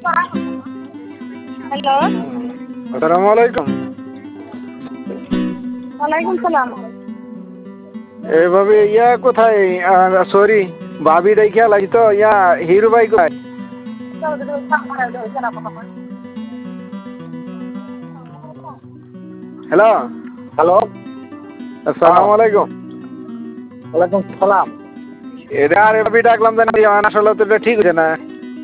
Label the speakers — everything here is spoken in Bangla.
Speaker 1: হ্যালো,
Speaker 2: আসসালামু আলাইকুম।
Speaker 1: ওয়ালাইকুম সালাম।
Speaker 2: এভাবে কোথায়? সরি, ভাবি রেখে লাগি তো হিরু ভাই কোথায়? হ্যালো,
Speaker 3: হ্যালো,
Speaker 2: আসসালামু আলাইকুম।
Speaker 3: ওয়ালাইকুম সালাম।
Speaker 2: এটা আর ভাবি ডাকলাম জানি আসলে তো এটা ঠিক হচ্ছে না।